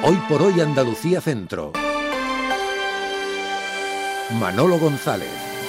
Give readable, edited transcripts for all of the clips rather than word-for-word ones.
Hoy por hoy Andalucía Centro. Manolo González.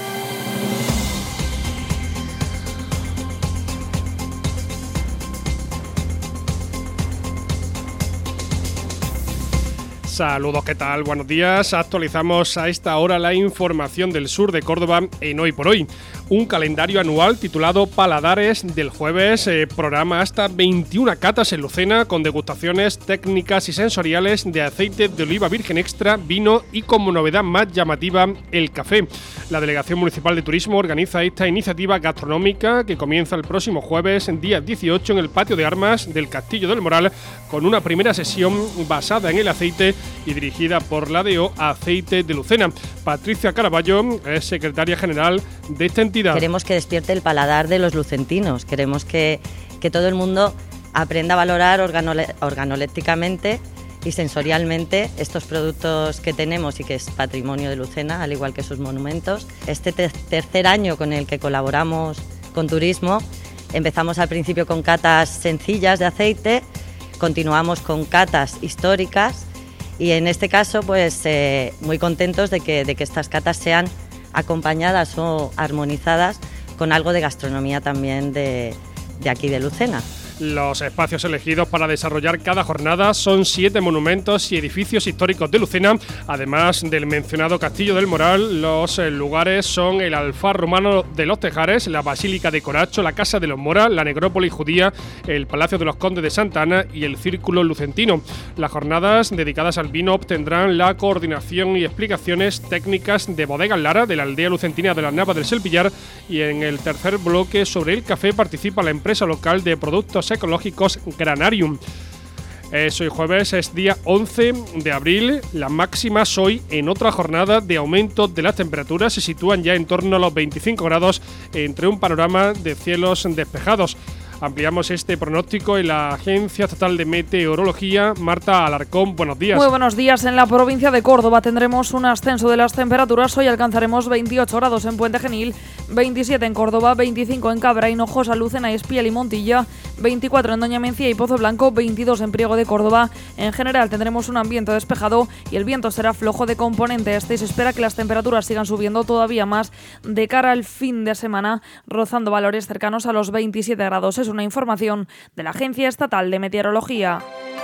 Saludos, ¿qué tal? Buenos días. Actualizamos a esta hora la información del sur de Córdoba en Hoy por Hoy. Un calendario anual titulado Paladares del jueves programa hasta 21 catas en Lucena con degustaciones técnicas y sensoriales de aceite de oliva virgen extra, vino y como novedad más llamativa el café. La Delegación Municipal de Turismo organiza esta iniciativa gastronómica que comienza el próximo jueves, día 18, en el patio de armas del Castillo del Moral con una primera sesión basada en el aceite y dirigida por la DO Aceite de Lucena. Patricia Caraballo es secretaria general de esta entidad. Queremos que despierte el paladar de los lucentinos, queremos que todo el mundo aprenda a valorar organolépticamente y sensorialmente estos productos que tenemos y que es patrimonio de Lucena, al igual que sus monumentos. Este tercer año con el que colaboramos con turismo, empezamos al principio con catas sencillas de aceite, continuamos con catas históricas y en este caso pues muy contentos de que estas catas sean acompañadas o armonizadas con algo de gastronomía también de aquí de Lucena. Los espacios elegidos para desarrollar cada jornada son 7 monumentos y edificios históricos de Lucena. Además del mencionado Castillo del Moral, los lugares son el Alfar Romano de los Tejares, la Basílica de Coracho, la Casa de los Mora, la Necrópolis Judía, el Palacio de los Condes de Santa Ana y el Círculo Lucentino. Las jornadas dedicadas al vino obtendrán la coordinación y explicaciones técnicas de Bodegas Lara, de la aldea lucentina de las Navas del Selvillar, y en el tercer bloque sobre el café participa la empresa local de productos ecológicos Granarium. Hoy jueves es día 11 de abril. Las máximas hoy en otra jornada de aumento de las temperaturas se sitúan ya en torno a los 25 grados entre un panorama de cielos despejados. Ampliamos este pronóstico en la Agencia Estatal de Meteorología. Marta Alarcón, buenos días. Muy buenos días. En la provincia de Córdoba tendremos un ascenso de las temperaturas. Hoy alcanzaremos 28 grados en Puente Genil, 27 en Córdoba, 25 en Cabra, Hinojosa, Lucena, Espiel y Montilla, 24 en Doña Mencía y Pozo Blanco, 22 en Priego de Córdoba. En general tendremos un ambiente despejado y el viento será flojo de componente este y se espera que las temperaturas sigan subiendo todavía más de cara al fin de semana, rozando valores cercanos a los 27 grados. Es una información de la Agencia Estatal de Meteorología.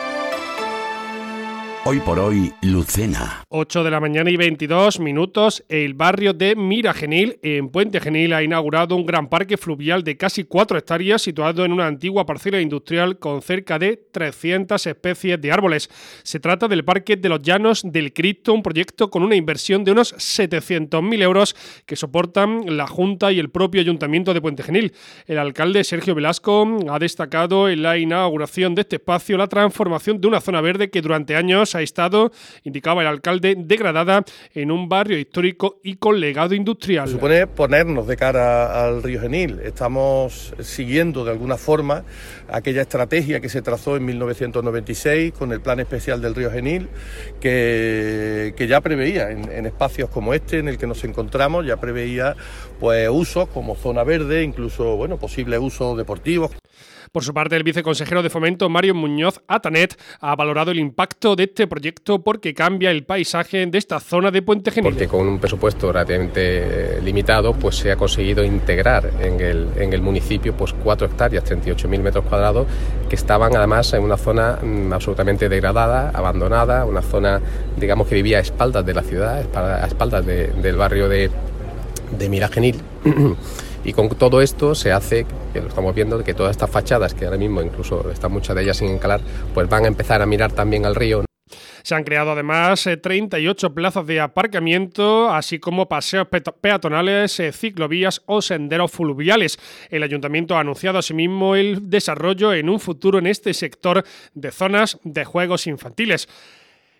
Hoy por hoy, Lucena. 8 de la mañana y 22 minutos. El barrio de Miragenil, en Puente Genil, ha inaugurado un gran parque fluvial de casi 4 hectáreas situado en una antigua parcela industrial con cerca de 300 especies de árboles. Se trata del Parque de los Llanos del Cristo, un proyecto con una inversión de unos 700.000 euros que soportan la Junta y el propio Ayuntamiento de Puente Genil. El alcalde Sergio Velasco ha destacado en la inauguración de este espacio la transformación de una zona verde que durante años ha estado, indicaba el alcalde, degradada en un barrio histórico y con legado industrial. Supone ponernos de cara al río Genil. Estamos siguiendo de alguna forma aquella estrategia que se trazó en 1996 con el Plan Especial del Río Genil, que ya preveía en espacios como este en el que nos encontramos, ya preveía pues usos como zona verde, incluso posibles usos deportivos. Por su parte, el viceconsejero de Fomento, Mario Muñoz Atanet, ha valorado el impacto de este proyecto porque cambia el paisaje de esta zona de Puente Genil. Porque con un presupuesto relativamente limitado, pues se ha conseguido integrar en el municipio pues 4 hectáreas, 38.000 metros cuadrados, que estaban además en una zona absolutamente degradada, abandonada, una zona, digamos, que vivía a espaldas de la ciudad, a espaldas del barrio de Miragenil. Y con todo esto se hace, que lo estamos viendo, que todas estas fachadas, que ahora mismo incluso están muchas de ellas sin encalar, pues van a empezar a mirar también al río. Se han creado además 38 plazas de aparcamiento, así como paseos peatonales, ciclovías o senderos fluviales. El ayuntamiento ha anunciado asimismo el desarrollo en un futuro en este sector de zonas de juegos infantiles.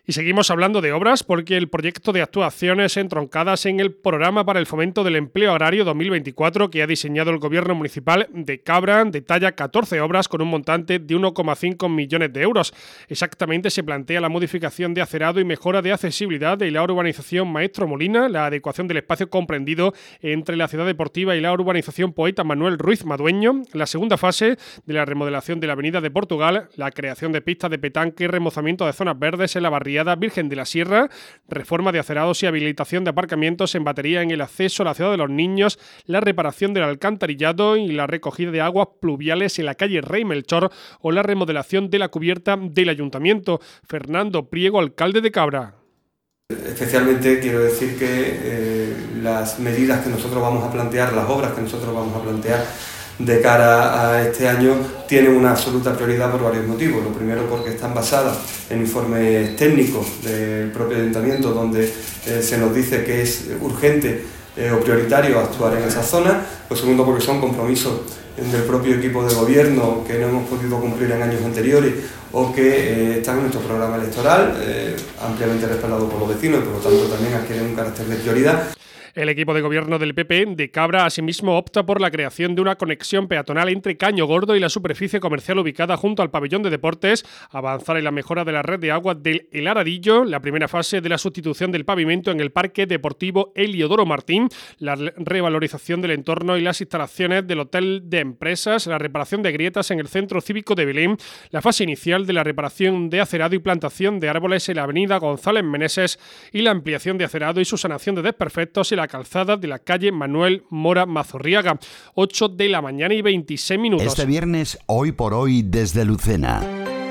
Y seguimos hablando de obras porque el proyecto de actuaciones entroncadas en el Programa para el Fomento del Empleo Agrario 2024 que ha diseñado el Gobierno Municipal de Cabra detalla 14 obras con un montante de 1,5 millones de euros. Exactamente se plantea la modificación de acerado y mejora de accesibilidad de la urbanización Maestro Molina, la adecuación del espacio comprendido entre la ciudad deportiva y la urbanización Poeta Manuel Ruiz Madueño, la segunda fase de la remodelación de la Avenida de Portugal, la creación de pistas de petanque y remozamiento de zonas verdes en la barriada Virgen de la Sierra, reforma de acerados y habilitación de aparcamientos en batería en el acceso a la ciudad de los niños, la reparación del alcantarillado y la recogida de aguas pluviales en la calle Rey Melchor o la remodelación de la cubierta del ayuntamiento. Fernando Priego, alcalde de Cabra. Especialmente quiero decir que las medidas que nosotros vamos a plantear, las obras que nosotros vamos a plantear de cara a este año tienen una absoluta prioridad por varios motivos. Lo primero porque están basadas en informes técnicos del propio ayuntamiento donde se nos dice que es urgente o prioritario actuar en esa zona. Lo segundo porque son compromisos del propio equipo de gobierno que no hemos podido cumplir en años anteriores o que están en nuestro programa electoral, ampliamente respaldado por los vecinos y por lo tanto también adquieren un carácter de prioridad. El equipo de gobierno del PP de Cabra asimismo opta por la creación de una conexión peatonal entre Caño Gordo y la superficie comercial ubicada junto al pabellón de deportes, avanzar en la mejora de la red de agua del El Aradillo, la primera fase de la sustitución del pavimento en el Parque Deportivo Heliodoro Martín, la revalorización del entorno y las instalaciones del Hotel de Empresas, la reparación de grietas en el Centro Cívico de Belén, la fase inicial de la reparación de acerado y plantación de árboles en la avenida González Meneses y la ampliación de acerado y su sanación de desperfectos en la calzada de la calle Manuel Mora Mazorriaga. 8 de la mañana y 26 minutos. Este viernes, Hoy por Hoy, desde Lucena.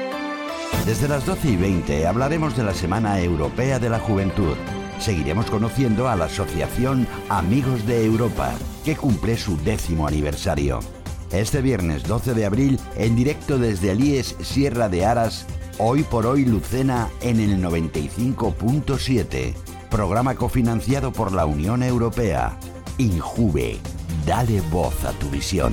Desde las 12:20 hablaremos de la Semana Europea de la Juventud. Seguiremos conociendo a la Asociación Amigos de Europa, que cumple su 10º aniversario. Este viernes 12 de abril, en directo desde Alíes, Sierra de Aras, Hoy por Hoy Lucena en el 95.7. Programa cofinanciado por la Unión Europea. Injuve, dale voz a tu visión.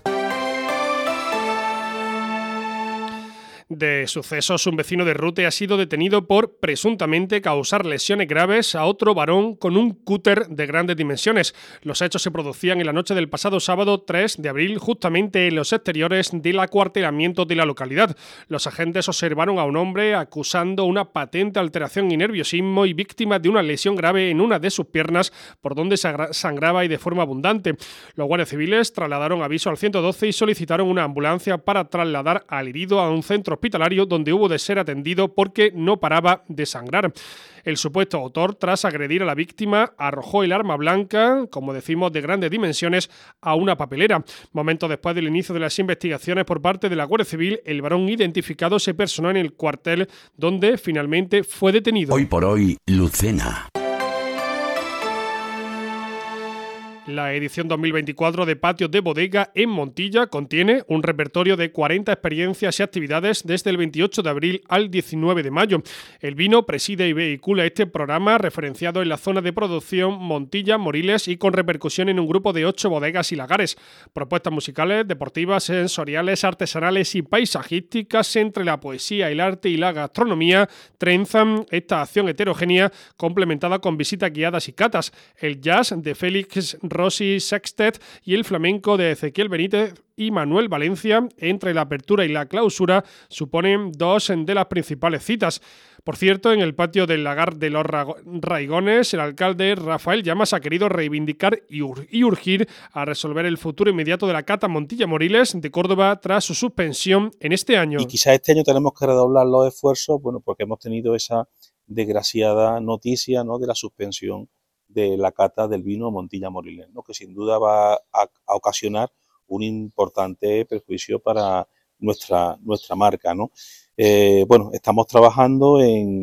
De sucesos, un vecino de Rute ha sido detenido por presuntamente causar lesiones graves a otro varón con un cúter de grandes dimensiones. Los hechos se producían en la noche del pasado sábado 3 de abril, justamente en los exteriores del acuartelamiento de la localidad. Los agentes observaron a un hombre acusando una patente alteración y nerviosismo y víctima de una lesión grave en una de sus piernas por donde sangraba y de forma abundante. Los guardias civiles trasladaron aviso al 112 y solicitaron una ambulancia para trasladar al herido a un centro hospitalario donde hubo de ser atendido porque no paraba de sangrar. El supuesto autor, tras agredir a la víctima, arrojó el arma blanca, como decimos, de grandes dimensiones, a una papelera. Momentos después del inicio de las investigaciones por parte de la Guardia Civil, el varón identificado se personó en el cuartel donde finalmente fue detenido. Hoy por Hoy, Lucena. La edición 2024 de Patios de Bodega en Montilla contiene un repertorio de 40 experiencias y actividades desde el 28 de abril al 19 de mayo. El vino preside y vehicula este programa referenciado en la zona de producción Montilla, Moriles y con repercusión en un grupo de 8 bodegas y lagares. Propuestas musicales, deportivas, sensoriales, artesanales y paisajísticas entre la poesía, el arte y la gastronomía trenzan esta acción heterogénea complementada con visitas guiadas y catas. El jazz de Félix Rossi Sextet y el flamenco de Ezequiel Benítez y Manuel Valencia, entre la apertura y la clausura, suponen dos de las principales citas. Por cierto, en el patio del Lagar de los Raigones, el alcalde Rafael Llamas ha querido reivindicar y urgir a resolver el futuro inmediato de la cata Montilla Moriles de Córdoba tras su suspensión en este año. Y quizás este año tenemos que redoblar los esfuerzos, porque hemos tenido esa desgraciada noticia, ¿no?, de la suspensión de la cata del vino Montilla Moriles, ¿no?, que sin duda va a ocasionar un importante perjuicio para nuestra marca, ¿no? Estamos trabajando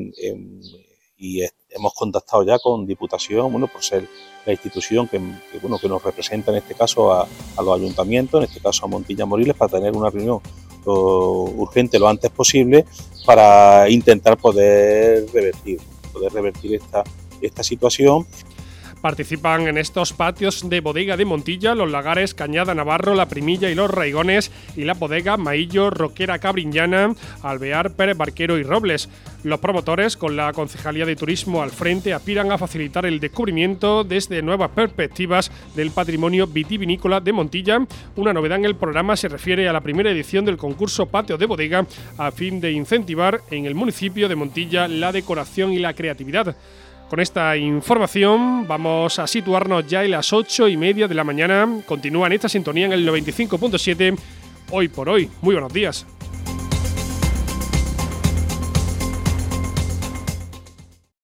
y hemos contactado ya con Diputación, por ser la institución que nos representa en este caso a los ayuntamientos, en este caso a Montilla Moriles, para tener una reunión urgente lo antes posible para intentar poder revertir esta situación. Participan en estos patios de bodega de Montilla los lagares Cañada Navarro, La Primilla y Los Raigones, y la bodega Maillo, Roquera Cabriñana, Alvear, Pérez Barquero y Robles. Los promotores, con la Concejalía de Turismo al frente, aspiran a facilitar el descubrimiento desde nuevas perspectivas del patrimonio vitivinícola de Montilla. Una novedad en el programa se refiere a la primera edición del concurso Patio de Bodega, a fin de incentivar en el municipio de Montilla la decoración y la creatividad. Con esta información vamos a situarnos ya en las 8:30 de la mañana. Continúa en esta sintonía en el 95.7. Hoy por hoy. Muy buenos días.